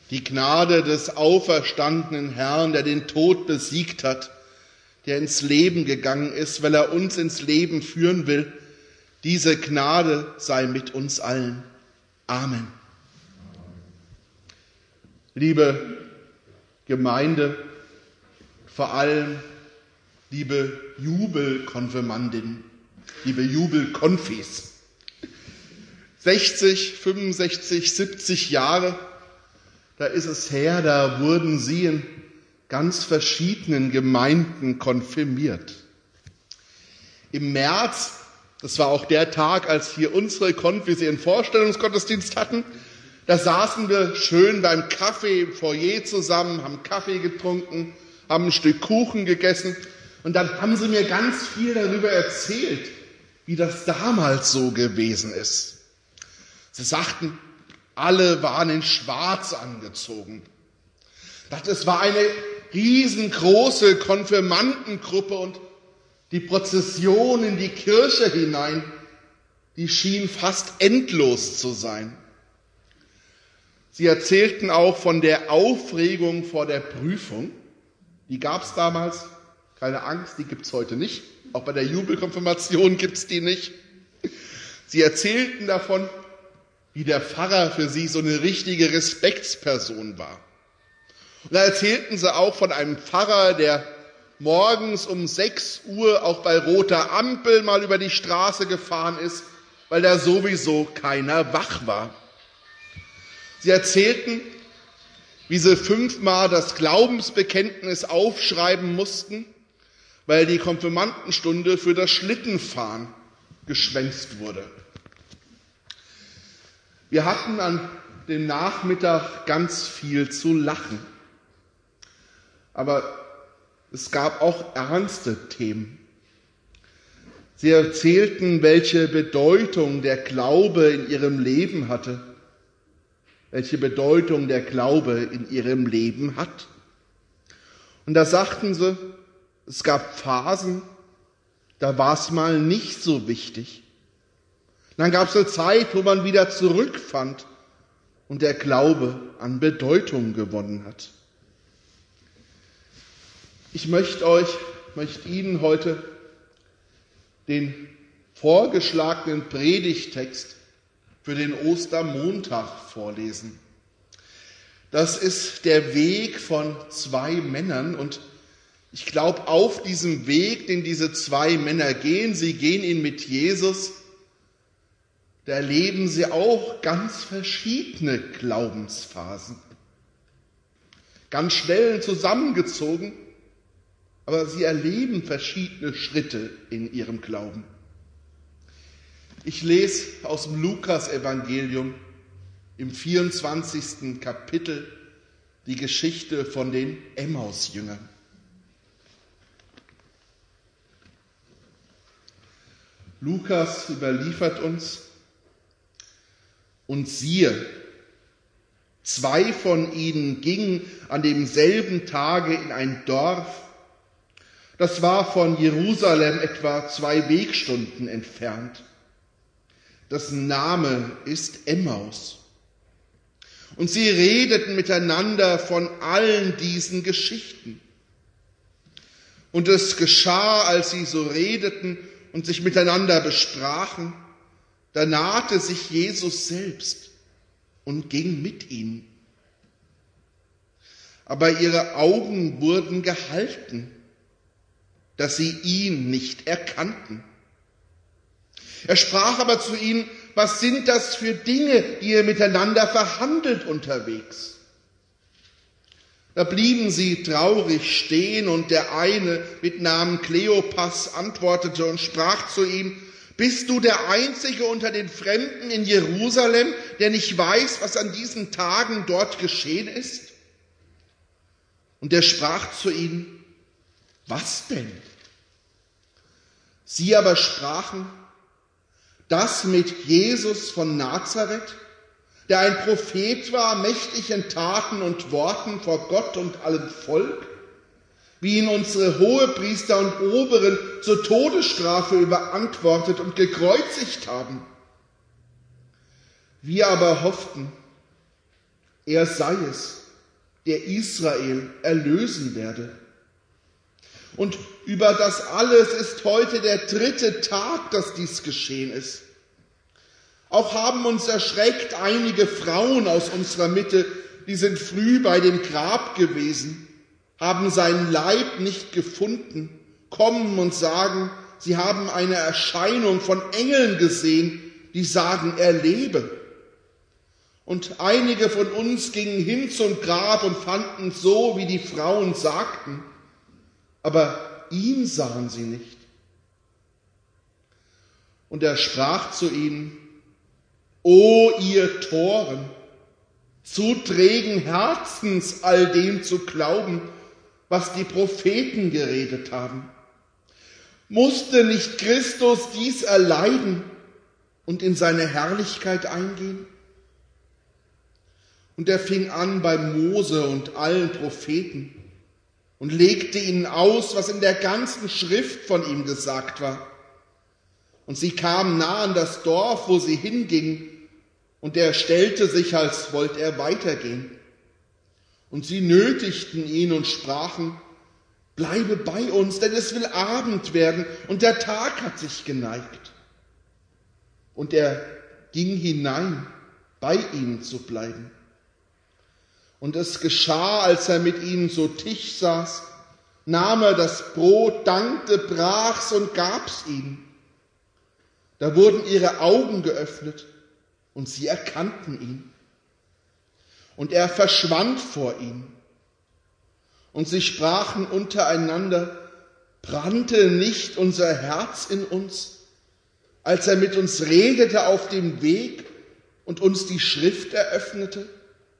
Die Gnade des auferstandenen Herrn, der den Tod besiegt hat, der ins Leben gegangen ist, weil er uns ins Leben führen will, diese Gnade sei mit uns allen. Amen. Liebe Gemeinde, vor allem liebe Jubelkonfirmandinnen, liebe Jubelkonfis, 60, 65, 70 Jahre, da ist es her, da wurden Sie in ganz verschiedenen Gemeinden konfirmiert. Im März, das war auch der Tag, als hier unsere Konfis ihren Vorstellungsgottesdienst hatten, da saßen wir schön beim Kaffee im Foyer zusammen, haben Kaffee getrunken, haben ein Stück Kuchen gegessen und dann haben sie mir ganz viel darüber erzählt, wie das damals so gewesen ist. Sie sagten, alle waren in Schwarz angezogen. Es war eine riesengroße Konfirmandengruppe und die Prozession in die Kirche hinein, die schien fast endlos zu sein. Sie erzählten auch von der Aufregung vor der Prüfung. Die gab es damals, keine Angst, die gibt es heute nicht. Auch bei der Jubelkonfirmation gibt es die nicht. Sie erzählten davon, wie der Pfarrer für sie so eine richtige Respektsperson war. Und da erzählten sie auch von einem Pfarrer, der morgens um 6 Uhr auch bei roter Ampel mal über die Straße gefahren ist, weil da sowieso keiner wach war. Sie erzählten, wie sie 5-mal das Glaubensbekenntnis aufschreiben mussten, weil die Konfirmandenstunde für das Schlittenfahren geschwänzt wurde. Wir hatten an dem Nachmittag ganz viel zu lachen. Aber es gab auch ernste Themen. Sie erzählten, welche Bedeutung der Glaube in ihrem Leben hatte. Welche Bedeutung der Glaube in ihrem Leben hat. Und da sagten sie, es gab Phasen, da war es mal nicht so wichtig. Dann gab es eine Zeit, wo man wieder zurückfand und der Glaube an Bedeutung gewonnen hat. Ich möchte Ihnen heute den vorgeschlagenen Predigttext für den Ostermontag vorlesen. Das ist der Weg von 2 Männern und ich glaube, auf diesem Weg, den diese 2 Männer gehen, sie gehen ihn mit Jesus, da erleben sie auch ganz verschiedene Glaubensphasen. Ganz schnell zusammengezogen, aber sie erleben verschiedene Schritte in ihrem Glauben. Ich lese aus dem Lukas-Evangelium im 24. Kapitel die Geschichte von den Emmaus-Jüngern. Lukas überliefert uns, und siehe, 2 von ihnen gingen an demselben Tage in ein Dorf, das war von Jerusalem etwa 2 Wegstunden entfernt. Dessen Name ist Emmaus. Und sie redeten miteinander von allen diesen Geschichten. Und es geschah, als sie so redeten und sich miteinander besprachen, da nahte sich Jesus selbst und ging mit ihnen. Aber ihre Augen wurden gehalten, dass sie ihn nicht erkannten. Er sprach aber zu ihnen, was sind das für Dinge, die ihr miteinander verhandelt unterwegs? Da blieben sie traurig stehen und der eine mit Namen Kleopas antwortete und sprach zu ihm, bist du der Einzige unter den Fremden in Jerusalem, der nicht weiß, was an diesen Tagen dort geschehen ist? Und er sprach zu ihnen, was denn? Sie aber sprachen, das mit Jesus von Nazareth, der ein Prophet war, mächtig in Taten und Worten vor Gott und allem Volk, wie ihn unsere Hohepriester und Oberen zur Todesstrafe überantwortet und gekreuzigt haben. Wir aber hofften, Er sei es, der Israel erlösen werde. Und über das alles ist heute der 3. Tag, dass dies geschehen ist. Auch haben uns erschreckt einige Frauen aus unserer Mitte, die sind früh bei dem Grab gewesen, haben seinen Leib nicht gefunden, kommen und sagen, sie haben eine Erscheinung von Engeln gesehen, die sagen, er lebe. Und einige von uns gingen hin zum Grab und fanden so, wie die Frauen sagten, aber ihn sahen sie nicht. Und er sprach zu ihnen, O ihr Toren, zu trägen Herzens all dem zu glauben, was die Propheten geredet haben. Musste nicht Christus dies erleiden und in seine Herrlichkeit eingehen? Und er fing an bei Mose und allen Propheten und legte ihnen aus, was in der ganzen Schrift von ihm gesagt war. Und sie kamen nah an das Dorf, wo sie hingingen, und er stellte sich, als wollte er weitergehen. Und sie nötigten ihn und sprachen, bleibe bei uns, denn es will Abend werden und der Tag hat sich geneigt. Und er ging hinein, bei ihnen zu bleiben. Und es geschah, als er mit ihnen zu Tisch saß, nahm er das Brot, dankte, brach's und gab's ihnen. Da wurden ihre Augen geöffnet und sie erkannten ihn. Und er verschwand vor ihnen. Und sie sprachen untereinander, brannte nicht unser Herz in uns, als er mit uns redete auf dem Weg und uns die Schrift eröffnete?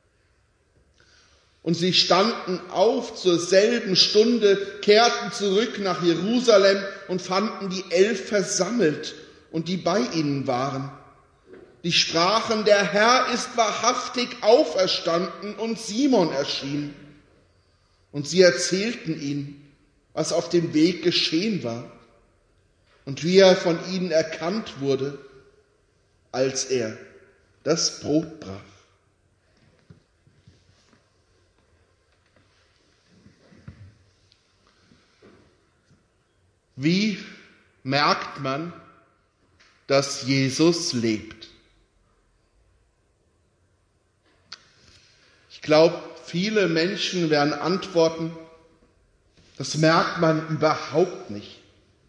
Und sie standen auf zur selben Stunde, kehrten zurück nach Jerusalem und fanden die 11 versammelt und die bei ihnen waren. Die sprachen, der Herr ist wahrhaftig auferstanden und Simon erschien. Und sie erzählten ihm, was auf dem Weg geschehen war und wie er von ihnen erkannt wurde, als er das Brot brach. Wie merkt man, dass Jesus lebt? Ich glaube, viele Menschen werden antworten, das merkt man überhaupt nicht.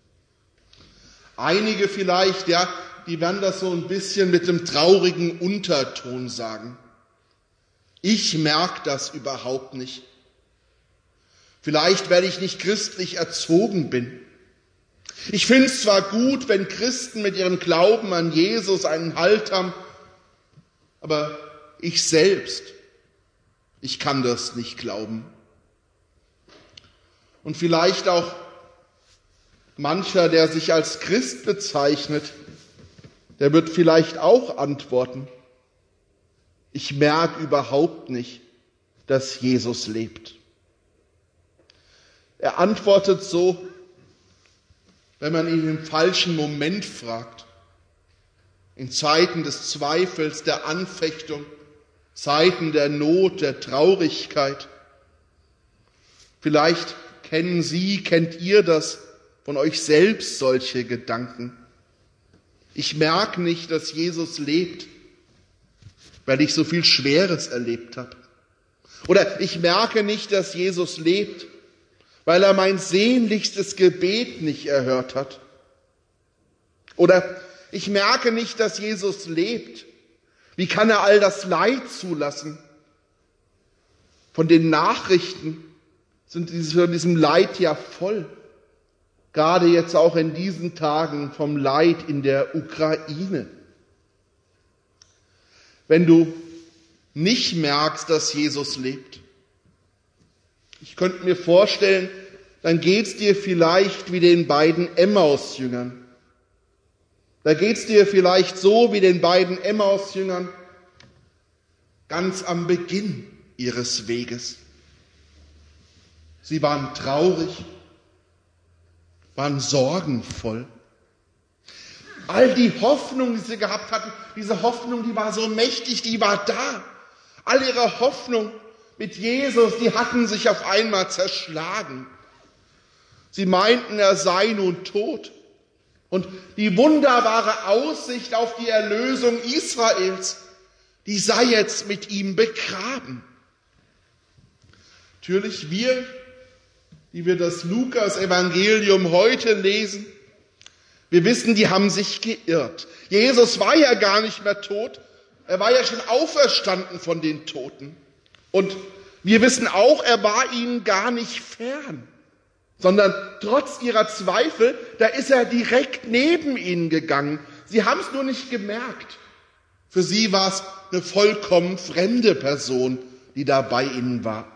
Einige vielleicht, ja, die werden das so ein bisschen mit einem traurigen Unterton sagen. Ich merke das überhaupt nicht. Vielleicht, weil ich nicht christlich erzogen bin. Ich finde es zwar gut, wenn Christen mit ihrem Glauben an Jesus einen Halt haben, aber ich selbst, ich kann das nicht glauben. Und vielleicht auch mancher, der sich als Christ bezeichnet, der wird vielleicht auch antworten, ich merke überhaupt nicht, dass Jesus lebt. Er antwortet so, wenn man ihn im falschen Moment fragt, in Zeiten des Zweifels, der Anfechtung, Zeiten der Not, der Traurigkeit. Vielleicht kennt ihr das von euch selbst, solche Gedanken. Ich merke nicht, dass Jesus lebt, weil ich so viel Schweres erlebt habe. Oder ich merke nicht, dass Jesus lebt, weil er mein sehnlichstes Gebet nicht erhört hat. Oder ich merke nicht, dass Jesus lebt. Wie kann er all das Leid zulassen? Von den Nachrichten sind von diesem Leid ja voll. Gerade jetzt auch in diesen Tagen vom Leid in der Ukraine. Wenn du nicht merkst, dass Jesus lebt, ich könnte mir vorstellen, dann geht's dir vielleicht wie den beiden Emmaus-Jüngern. Da geht's dir vielleicht so wie den beiden Emmaus-Jüngern ganz am Beginn ihres Weges. Sie waren traurig, waren sorgenvoll. All die Hoffnung, die sie gehabt hatten, diese Hoffnung, die war so mächtig, die war da. All ihre Hoffnung mit Jesus, die hatten sich auf einmal zerschlagen. Sie meinten, er sei nun tot. Und die wunderbare Aussicht auf die Erlösung Israels, die sei jetzt mit ihm begraben. Natürlich wir, die wir das Lukas-Evangelium heute lesen, wir wissen, die haben sich geirrt. Jesus war ja gar nicht mehr tot, er war ja schon auferstanden von den Toten. Und wir wissen auch, er war ihnen gar nicht fern, sondern trotz ihrer Zweifel, da ist er direkt neben ihnen gegangen. Sie haben es nur nicht gemerkt. Für sie war es eine vollkommen fremde Person, die da bei ihnen war.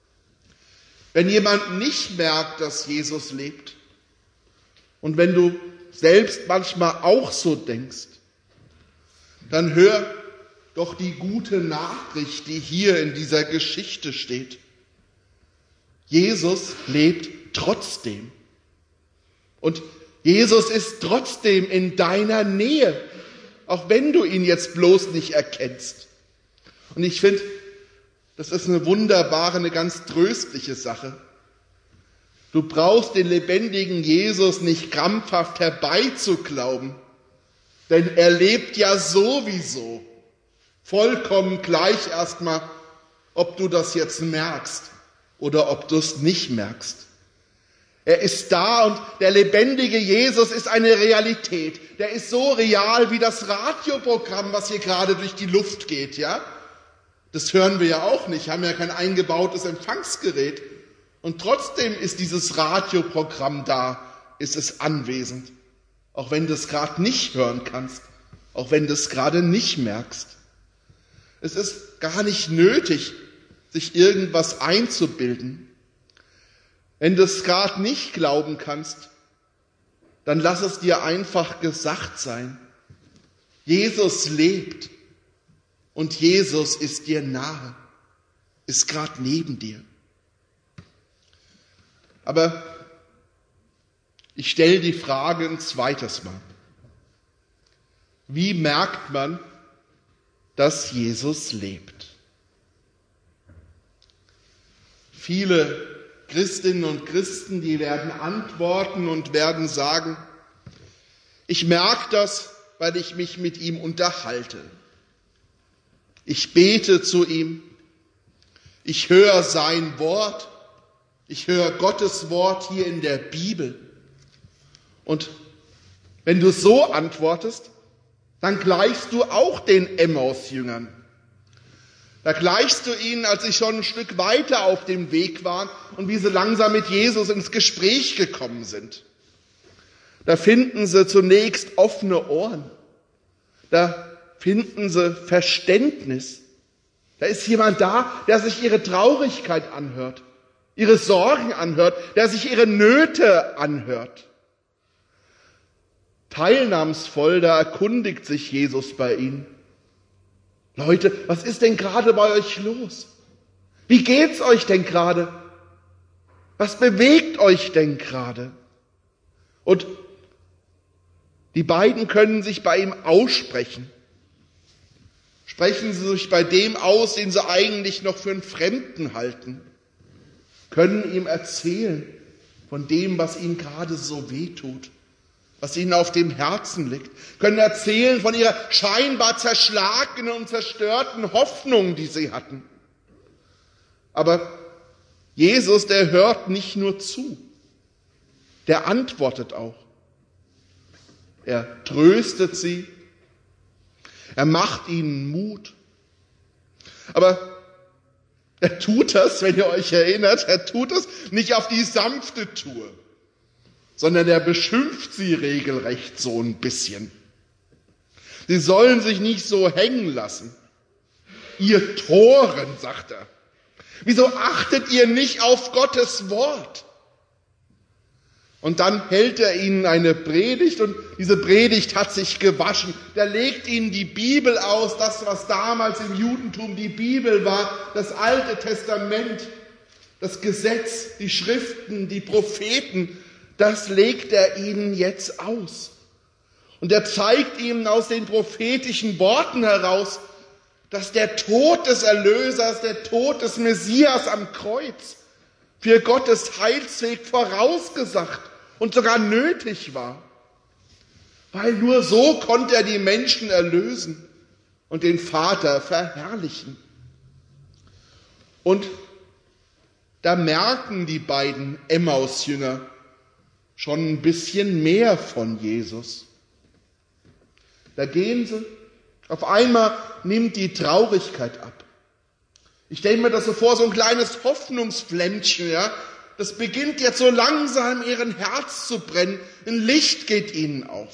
Wenn jemand nicht merkt, dass Jesus lebt, und wenn du selbst manchmal auch so denkst, dann hör doch die gute Nachricht, die hier in dieser Geschichte steht. Jesus lebt trotzdem. Und Jesus ist trotzdem in deiner Nähe, auch wenn du ihn jetzt bloß nicht erkennst. Und ich finde, das ist eine wunderbare, eine ganz tröstliche Sache. Du brauchst den lebendigen Jesus nicht krampfhaft herbeizuglauben, denn er lebt ja sowieso. Vollkommen gleich erstmal, ob du das jetzt merkst oder ob du es nicht merkst. Er ist da und der lebendige Jesus ist eine Realität. Der ist so real wie das Radioprogramm, was hier gerade durch die Luft geht, ja? Das hören wir ja auch nicht, haben ja kein eingebautes Empfangsgerät. Und trotzdem ist dieses Radioprogramm da, ist es anwesend. Auch wenn du es gerade nicht hören kannst, auch wenn du es gerade nicht merkst. Es ist gar nicht nötig, sich irgendwas einzubilden. Wenn du es gerade nicht glauben kannst, dann lass es dir einfach gesagt sein. Jesus lebt und Jesus ist dir nahe, ist gerade neben dir. Aber ich stelle die Frage ein zweites Mal. Wie merkt man, dass Jesus lebt? Viele Christinnen und Christen, die werden antworten und werden sagen, ich merke das, weil ich mich mit ihm unterhalte. Ich bete zu ihm, ich höre sein Wort, ich höre Gottes Wort hier in der Bibel. Und wenn du so antwortest, dann gleichst du auch den Emmaus-Jüngern. Da gleichst du ihnen, als sie schon ein Stück weiter auf dem Weg waren und wie sie langsam mit Jesus ins Gespräch gekommen sind. Da finden sie zunächst offene Ohren. Da finden sie Verständnis. Da ist jemand da, der sich ihre Traurigkeit anhört, ihre Sorgen anhört, der sich ihre Nöte anhört. Teilnahmsvoll, da erkundigt sich Jesus bei ihnen. Leute, was ist denn gerade bei euch los? Wie geht's euch denn gerade? Was bewegt euch denn gerade? Und die beiden können sich bei ihm aussprechen. Sprechen sie sich bei dem aus, den sie eigentlich noch für einen Fremden halten. Können ihm erzählen von dem, was ihnen gerade so wehtut, was ihnen auf dem Herzen liegt. Können erzählen von ihrer scheinbar zerschlagenen und zerstörten Hoffnung, die sie hatten. Aber Jesus, der hört nicht nur zu, der antwortet auch. Er tröstet sie, er macht ihnen Mut. Aber er tut das, wenn ihr euch erinnert, er tut das nicht auf die sanfte Tour, sondern er beschimpft sie regelrecht so ein bisschen. Sie sollen sich nicht so hängen lassen. Ihr Toren, sagt er. Wieso achtet ihr nicht auf Gottes Wort? Und dann hält er ihnen eine Predigt und diese Predigt hat sich gewaschen. Der legt ihnen die Bibel aus, das, was damals im Judentum die Bibel war, das Alte Testament, das Gesetz, die Schriften, die Propheten, das legt er ihnen jetzt aus. Und er zeigt ihnen aus den prophetischen Worten heraus, dass der Tod des Erlösers, der Tod des Messias am Kreuz für Gottes Heilsweg vorausgesagt und sogar nötig war. Weil nur so konnte er die Menschen erlösen und den Vater verherrlichen. Und da merken die beiden Emmaus-Jünger schon ein bisschen mehr von Jesus. Da gehen sie, auf einmal nimmt die Traurigkeit ab. Ich stelle mir das so vor, so ein kleines Hoffnungsflämmchen, ja. Das beginnt jetzt so langsam in ihrem Herz zu brennen. Ein Licht geht ihnen auf.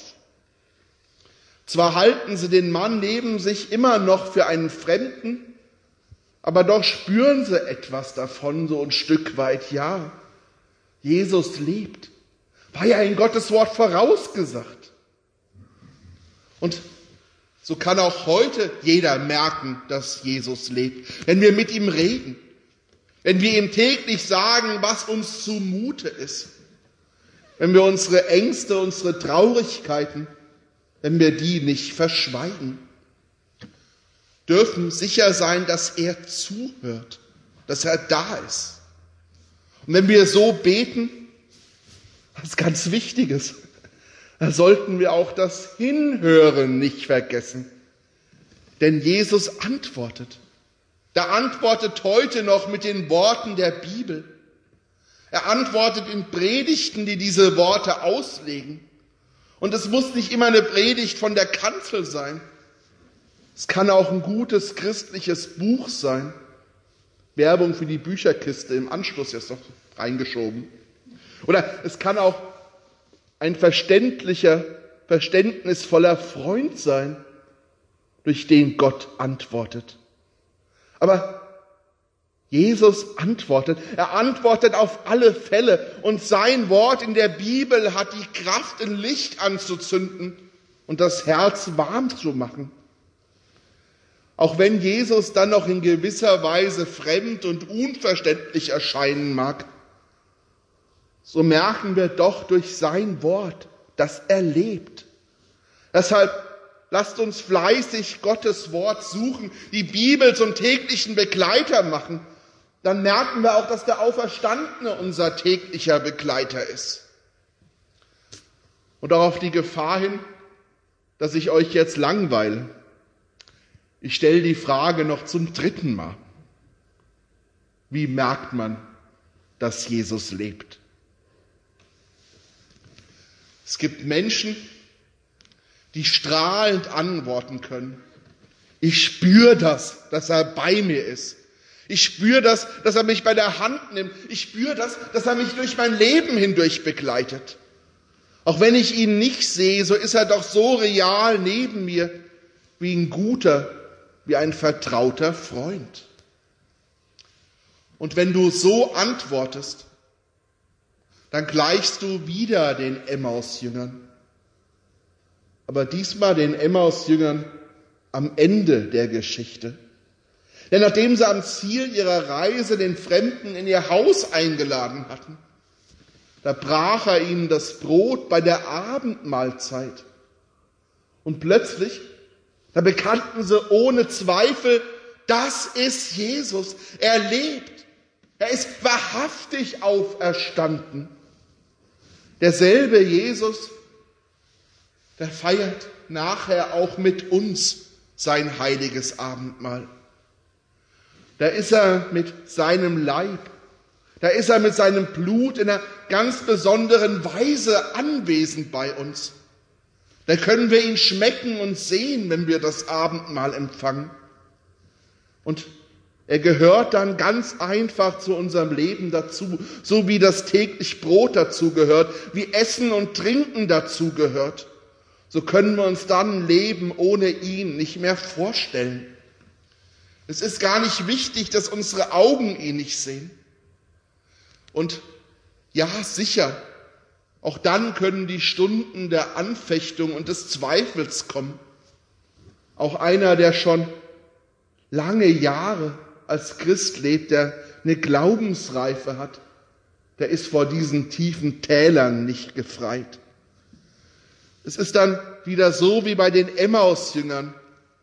Zwar halten sie den Mann neben sich immer noch für einen Fremden, aber doch spüren sie etwas davon, so ein Stück weit. Ja, Jesus lebt. War ja in Gottes Wort vorausgesagt. Und so kann auch heute jeder merken, dass Jesus lebt. Wenn wir mit ihm reden, wenn wir ihm täglich sagen, was uns zumute ist, wenn wir unsere Ängste, unsere Traurigkeiten, wenn wir die nicht verschweigen, dürfen sicher sein, dass er zuhört, dass er da ist. Und wenn wir so beten, was ganz Wichtiges, da sollten wir auch das Hinhören nicht vergessen. Denn Jesus antwortet. Er antwortet heute noch mit den Worten der Bibel. Er antwortet in Predigten, die diese Worte auslegen. Und es muss nicht immer eine Predigt von der Kanzel sein. Es kann auch ein gutes christliches Buch sein. Werbung für die Bücherkiste im Anschluss jetzt noch reingeschoben. Oder es kann auch ein verständnisvoller Freund sein, durch den Gott antwortet. Aber Jesus antwortet. Er antwortet auf alle Fälle. Und sein Wort in der Bibel hat die Kraft, ein Licht anzuzünden und das Herz warm zu machen. Auch wenn Jesus dann noch in gewisser Weise fremd und unverständlich erscheinen mag, so merken wir doch durch sein Wort, dass er lebt. Deshalb lasst uns fleißig Gottes Wort suchen, die Bibel zum täglichen Begleiter machen. Dann merken wir auch, dass der Auferstandene unser täglicher Begleiter ist. Und auch auf die Gefahr hin, dass ich euch jetzt langweile. Ich stelle die Frage noch zum 3. Mal. Wie merkt man, dass Jesus lebt? Es gibt Menschen, die strahlend antworten können. Ich spüre das, dass er bei mir ist. Ich spüre das, dass er mich bei der Hand nimmt. Ich spüre das, dass er mich durch mein Leben hindurch begleitet. Auch wenn ich ihn nicht sehe, so ist er doch so real neben mir, wie ein guter, wie ein vertrauter Freund. Und wenn du so antwortest, dann gleichst du wieder den Emmaus-Jüngern. Aber diesmal den Emmaus-Jüngern am Ende der Geschichte. Denn nachdem sie am Ziel ihrer Reise den Fremden in ihr Haus eingeladen hatten, da brach er ihnen das Brot bei der Abendmahlzeit. Und plötzlich, da bekannten sie ohne Zweifel, das ist Jesus. Er lebt. Er ist wahrhaftig auferstanden. Derselbe Jesus, der feiert nachher auch mit uns sein heiliges Abendmahl. Da ist er mit seinem Leib, da ist er mit seinem Blut in einer ganz besonderen Weise anwesend bei uns. Da können wir ihn schmecken und sehen, wenn wir das Abendmahl empfangen. Und er gehört dann ganz einfach zu unserem Leben dazu, so wie das täglich Brot dazu gehört, wie Essen und Trinken dazu gehört. So können wir uns dann ein Leben ohne ihn nicht mehr vorstellen. Es ist gar nicht wichtig, dass unsere Augen ihn nicht sehen. Und ja, sicher, auch dann können die Stunden der Anfechtung und des Zweifels kommen. Auch einer, der schon lange Jahre als Christ lebt, der eine Glaubensreife hat, der ist vor diesen tiefen Tälern nicht gefreit. Es ist dann wieder so wie bei den Emmaus-Jüngern.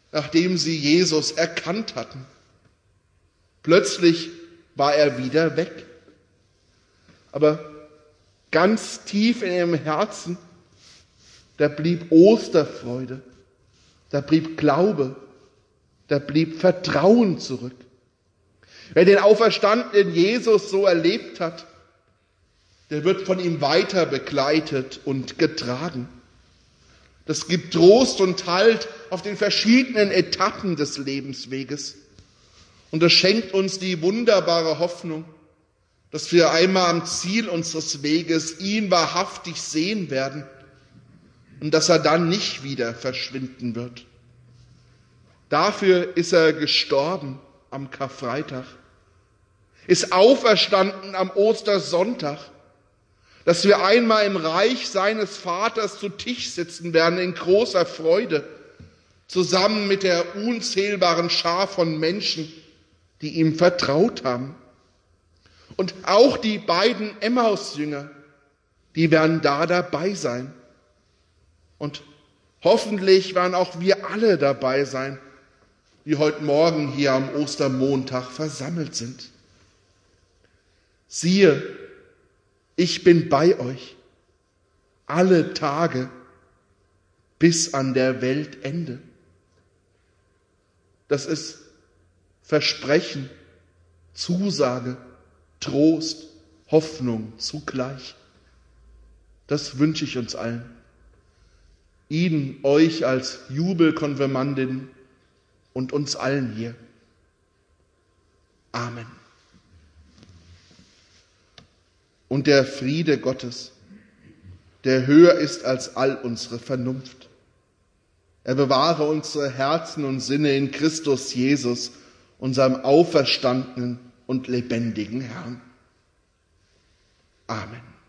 nachdem sie Jesus erkannt hatten. Plötzlich war er wieder weg. Aber ganz tief in ihrem Herzen, da blieb Osterfreude, da blieb Glaube, da blieb Vertrauen zurück. Wer den auferstandenen Jesus so erlebt hat, der wird von ihm weiter begleitet und getragen. Das gibt Trost und Halt auf den verschiedenen Etappen des Lebensweges. Und das schenkt uns die wunderbare Hoffnung, dass wir einmal am Ziel unseres Weges ihn wahrhaftig sehen werden und dass er dann nicht wieder verschwinden wird. Dafür ist er gestorben am Karfreitag, ist auferstanden am Ostersonntag, dass wir einmal im Reich seines Vaters zu Tisch sitzen werden in großer Freude, zusammen mit der unzählbaren Schar von Menschen, die ihm vertraut haben. Und auch die beiden Emmaus-Jünger, die werden da dabei sein. Und hoffentlich werden auch wir alle dabei sein, die heute Morgen hier am Ostermontag versammelt sind. Siehe, ich bin bei euch alle Tage bis an der Weltende. Das ist Versprechen, Zusage, Trost, Hoffnung zugleich. Das wünsche ich uns allen. Ihnen, euch als Jubelkonfirmandin und uns allen hier. Amen. Und der Friede Gottes, der höher ist als all unsere Vernunft. Er bewahre unsere Herzen und Sinne in Christus Jesus, unserem auferstandenen und lebendigen Herrn. Amen.